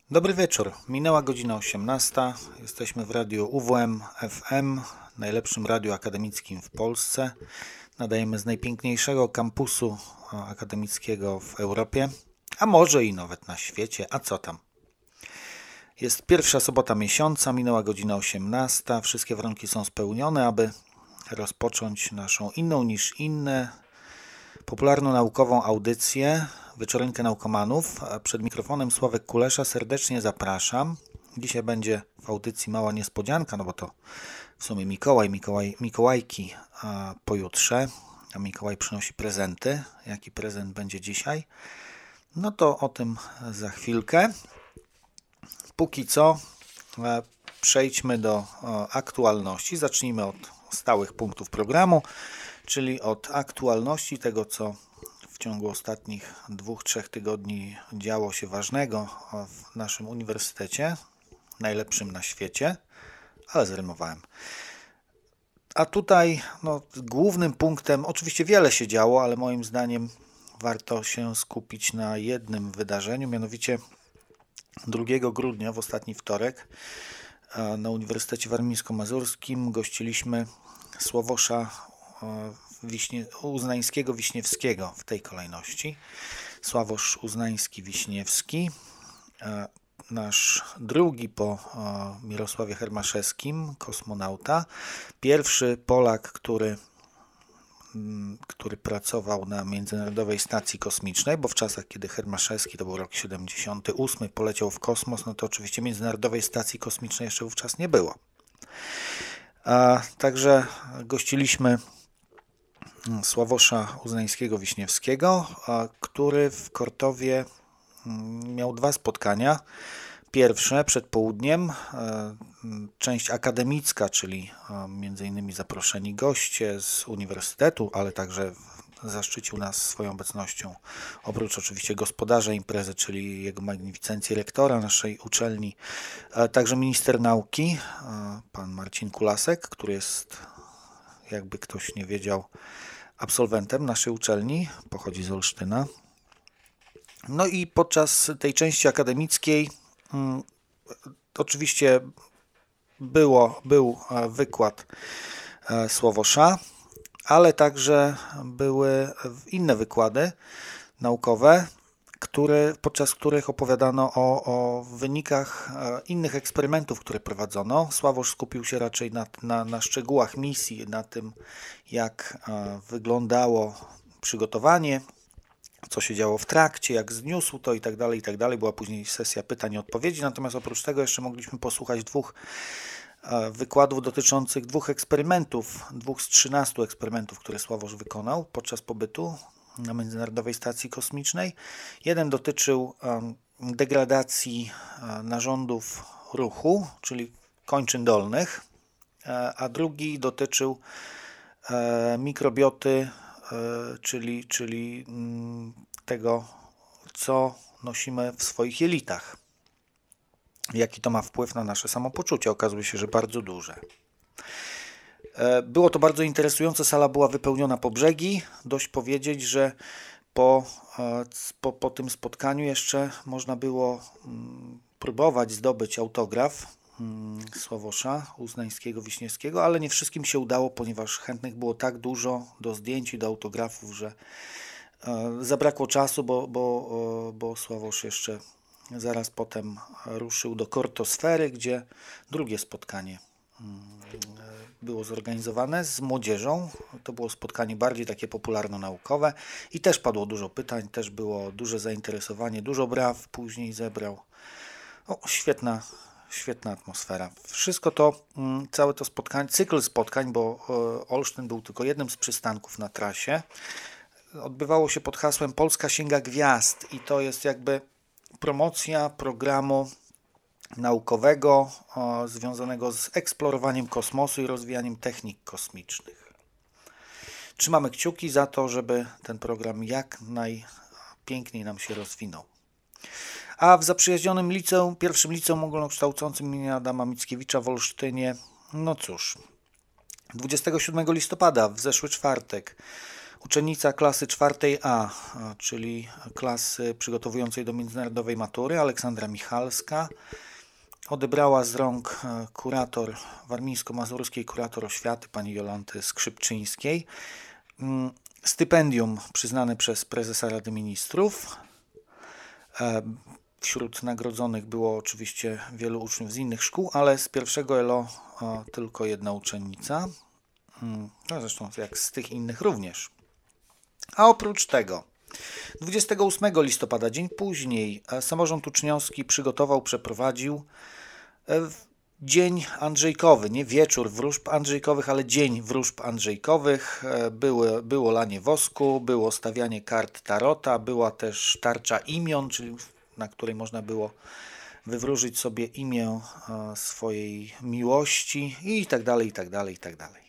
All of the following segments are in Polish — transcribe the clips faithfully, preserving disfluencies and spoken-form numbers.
Dobry wieczór. Minęła godzina osiemnasta. Jesteśmy w radiu U W M F M, najlepszym radiu akademickim w Polsce. Nadajemy z najpiękniejszego kampusu akademickiego w Europie, a może i nawet na świecie. A co tam? Jest pierwsza sobota miesiąca, minęła godzina osiemnasta. Wszystkie warunki są spełnione, aby rozpocząć naszą inną niż inne popularną naukową audycję Wieczorynkę Naukomanów. Przed mikrofonem Sławek Kulesza, serdecznie zapraszam. Dzisiaj będzie w audycji mała niespodzianka, no bo to w sumie Mikołaj, Mikołaj Mikołajki a pojutrze, a Mikołaj przynosi prezenty. Jaki prezent będzie dzisiaj? No to o tym za chwilkę. Póki co przejdźmy do aktualności. Zacznijmy od stałych punktów programu, czyli od aktualności tego, co w ciągu ostatnich dwóch, trzech tygodni działo się ważnego w naszym uniwersytecie, najlepszym na świecie, ale zrymowałem. A tutaj no, głównym punktem, oczywiście wiele się działo, ale moim zdaniem warto się skupić na jednym wydarzeniu, mianowicie drugiego grudnia, w ostatni wtorek, na Uniwersytecie Warmińsko-Mazurskim gościliśmy Sławosza Wiśnie, Uznańskiego-Wiśniewskiego w tej kolejności. Sławosz Uznański-Wiśniewski, nasz drugi po Mirosławie Hermaszewskim kosmonauta, pierwszy Polak, który, który pracował na Międzynarodowej Stacji Kosmicznej, bo w czasach, kiedy Hermaszewski, to był rok siedemdziesiąty ósmy, poleciał w kosmos, no to oczywiście Międzynarodowej Stacji Kosmicznej jeszcze wówczas nie było. A, także gościliśmy Sławosza Uznańskiego-Wiśniewskiego, który w Kortowie miał dwa spotkania. Pierwsze przed południem, część akademicka, czyli między innymi zaproszeni goście z uniwersytetu, ale także zaszczycił nas swoją obecnością, oprócz oczywiście gospodarza imprezy, czyli jego magnificencję rektora naszej uczelni, także minister nauki, pan Marcin Kulasek, który jest, jakby ktoś nie wiedział, absolwentem naszej uczelni, pochodzi z Olsztyna. No i podczas tej części akademickiej hmm, oczywiście było, był wykład Sławosza, ale także były inne wykłady naukowe, które, podczas których opowiadano o, o wynikach innych eksperymentów, które prowadzono. Sławosz skupił się raczej na, na, na szczegółach misji, na tym, jak wyglądało przygotowanie, co się działo w trakcie, jak zniósł to i tak dalej, i tak dalej. Była później sesja pytań i odpowiedzi, natomiast oprócz tego jeszcze mogliśmy posłuchać dwóch wykładów dotyczących dwóch eksperymentów, dwóch z trzynastu eksperymentów, które Sławosz wykonał podczas pobytu na Międzynarodowej Stacji Kosmicznej. Jeden dotyczył degradacji narządów ruchu, czyli kończyn dolnych, a drugi dotyczył mikrobioty, czyli, czyli tego, co nosimy w swoich jelitach. Jaki to ma wpływ na nasze samopoczucie? Okazuje się, że bardzo duże. Było to bardzo interesujące, sala była wypełniona po brzegi. Dość powiedzieć, że po, po, po tym spotkaniu jeszcze można było próbować zdobyć autograf Sławosza Uznańskiego-Wiśniewskiego, ale nie wszystkim się udało, ponieważ chętnych było tak dużo do zdjęć i do autografów, że zabrakło czasu, bo, bo, bo Sławosz jeszcze zaraz potem ruszył do Kortosfery, gdzie drugie spotkanie było zorganizowane z młodzieżą. To było spotkanie bardziej takie popularno-naukowe i też padło dużo pytań, też było duże zainteresowanie, dużo braw później zebrał. O, świetna, świetna atmosfera. Wszystko to, całe to spotkanie, cykl spotkań, bo Olsztyn był tylko jednym z przystanków na trasie, odbywało się pod hasłem Polska sięga gwiazd i to jest jakby promocja programu naukowego o, związanego z eksplorowaniem kosmosu i rozwijaniem technik kosmicznych. Trzymamy kciuki za to, żeby ten program jak najpiękniej nam się rozwinął. A w zaprzyjaźnionym liceum, pierwszym liceum ogólnokształcącym imienia Adama Mickiewicza w Olsztynie, no cóż, dwudziestego siódmego listopada, w zeszły czwartek, Uczennica klasy czwartej A, czyli klasy przygotowującej do międzynarodowej matury, Aleksandra Michalska, odebrała z rąk kurator warmińsko-mazurskiej kurator oświaty pani Jolanty Skrzypczyńskiej stypendium przyznane przez prezesa Rady Ministrów. Wśród nagrodzonych było oczywiście wielu uczniów z innych szkół, ale z pierwszego L O tylko jedna uczennica. No zresztą jak z tych innych również. A oprócz tego dwudziestego ósmego listopada, dzień później, samorząd uczniowski przygotował, przeprowadził dzień andrzejkowy, nie wieczór wróżb andrzejkowych, ale dzień wróżb andrzejkowych. Było, było lanie wosku, było stawianie kart tarota, była też tarcza imion, czyli na której można było wywróżyć sobie imię swojej miłości i tak dalej, i tak dalej, i tak dalej.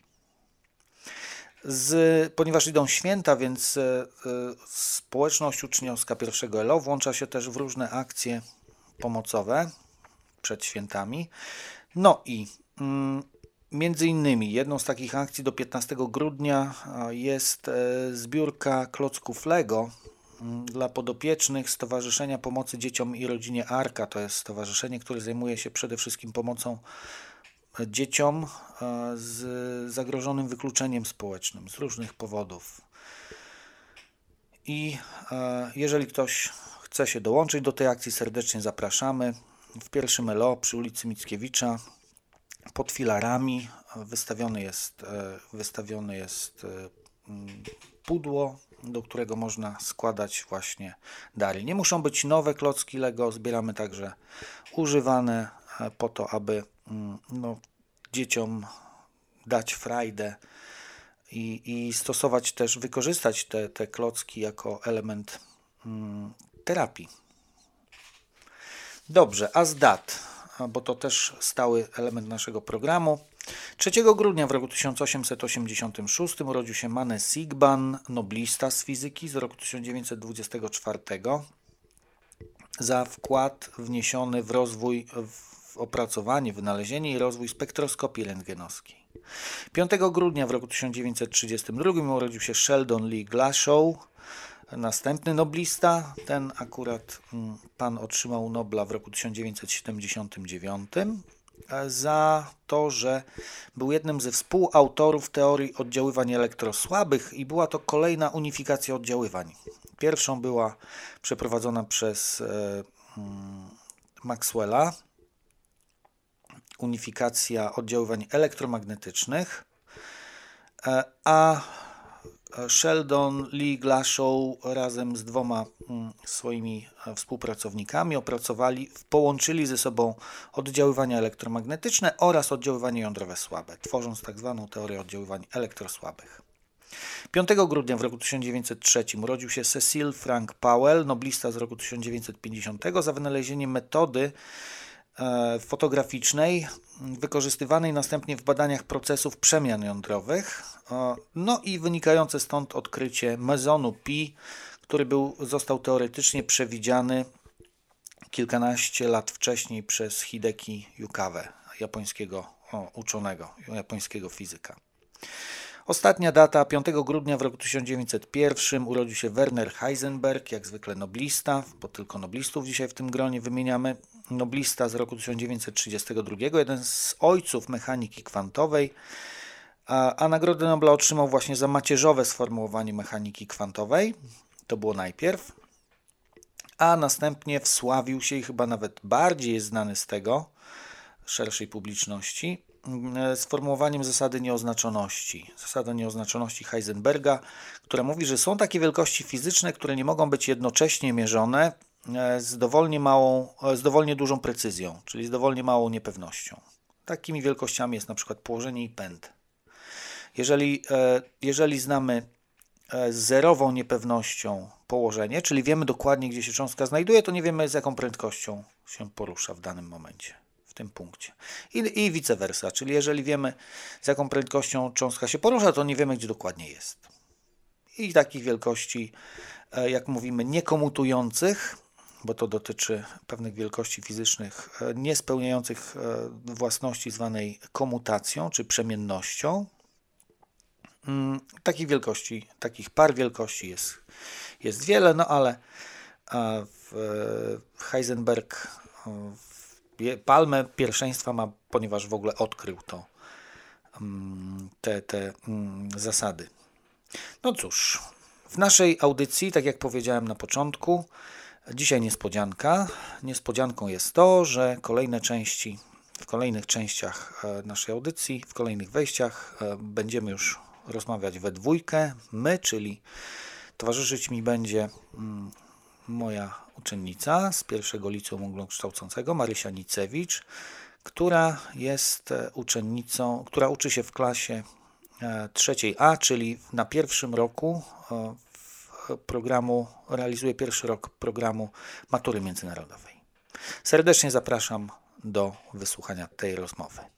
Z, ponieważ idą święta, więc e, społeczność uczniowska pierwszego L O włącza się też w różne akcje pomocowe przed świętami. No i mm, między innymi jedną z takich akcji do piętnastego grudnia jest e, zbiórka klocków Lego m, dla podopiecznych Stowarzyszenia Pomocy Dzieciom i Rodzinie Arka. To jest stowarzyszenie, które zajmuje się przede wszystkim pomocą dzieciom z zagrożonym wykluczeniem społecznym z różnych powodów. I jeżeli ktoś chce się dołączyć do tej akcji, serdecznie zapraszamy. W pierwszym L O przy ulicy Mickiewicza pod filarami wystawiony jest, wystawiony jest pudło, do którego można składać właśnie dary. Nie muszą być nowe klocki Lego, zbieramy także używane po to, aby no, dzieciom dać frajdę i, i stosować też, wykorzystać te, te klocki jako element mm, terapii. Dobrze, a z dat, bo to też stały element naszego programu. trzeciego grudnia w roku tysiąc osiemset osiemdziesiątym szóstym urodził się Mane Siegbahn, noblista z fizyki z roku tysiąc dziewięćset dwudziestego czwartego. Za wkład wniesiony w rozwój, w opracowanie, wynalezienie i rozwój spektroskopii rentgenowskiej. piątego grudnia w roku tysiąc dziewięćset trzydziestym drugim urodził się Sheldon Lee Glashow, następny noblista. Ten akurat pan otrzymał Nobla w roku tysiąc dziewięćset siedemdziesiątym dziewiątym za to, że był jednym ze współautorów teorii oddziaływań elektrosłabych i była to kolejna unifikacja oddziaływań. Pierwszą była przeprowadzona przez e, Maxwella, unifikacja oddziaływań elektromagnetycznych, e, a Sheldon Lee Glashow razem z dwoma swoimi współpracownikami opracowali, połączyli ze sobą oddziaływania elektromagnetyczne oraz oddziaływanie jądrowe słabe, tworząc tak zwaną teorię oddziaływań elektrosłabych. piątego grudnia w roku tysiąc dziewięćset trzecim urodził się Cecil Frank Powell, noblista z roku tysiąc dziewięćset pięćdziesiątego, za wynalezienie metody fotograficznej wykorzystywanej następnie w badaniach procesów przemian jądrowych, no i wynikające stąd odkrycie mesonu pi, który był, został teoretycznie przewidziany kilkanaście lat wcześniej przez Hideki Yukawe, japońskiego o, uczonego, japońskiego fizyka. Ostatnia data, piątego grudnia w roku tysiąc dziewięćset pierwszym urodził się Werner Heisenberg, jak zwykle noblista, bo tylko noblistów dzisiaj w tym gronie wymieniamy. Noblista z roku tysiąc dziewięćset trzydziestego drugiego, jeden z ojców mechaniki kwantowej, a, a Nagrodę Nobla otrzymał właśnie za macierzowe sformułowanie mechaniki kwantowej. To było najpierw, a następnie wsławił się i chyba nawet bardziej jest znany z tego szerszej publiczności sformułowaniem zasady nieoznaczoności. Zasada nieoznaczoności Heisenberga, która mówi, że są takie wielkości fizyczne, które nie mogą być jednocześnie mierzone z dowolnie małą, z dowolnie dużą precyzją, czyli z dowolnie małą niepewnością. Takimi wielkościami jest na przykład położenie i pęd. Jeżeli, jeżeli znamy z zerową niepewnością położenie, czyli wiemy dokładnie, gdzie się cząstka znajduje, to nie wiemy, z jaką prędkością się porusza w danym momencie, w tym punkcie. I, i vice versa, czyli jeżeli wiemy, z jaką prędkością cząstka się porusza, to nie wiemy, gdzie dokładnie jest. I takich wielkości, jak mówimy, niekomutujących, bo to dotyczy pewnych wielkości fizycznych niespełniających własności zwanej komutacją czy przemiennością, Takich wielkości, takich par wielkości jest, jest wiele, no ale w Heisenberg palmę pierwszeństwa ma, ponieważ w ogóle odkrył to, te, te zasady. No cóż, w naszej audycji, tak jak powiedziałem na początku, dzisiaj niespodzianka. Niespodzianką jest to, że kolejne części, w kolejnych częściach naszej audycji, w kolejnych wejściach będziemy już rozmawiać we dwójkę. My, czyli towarzyszyć mi będzie moja uczennica z pierwszego liceum ogólnokształcącego, Marysia Nicewicz, która jest uczennicą, która uczy się w klasie trzeciej A, czyli na pierwszym roku programu, realizuje pierwszy rok programu matury międzynarodowej. Serdecznie zapraszam do wysłuchania tej rozmowy.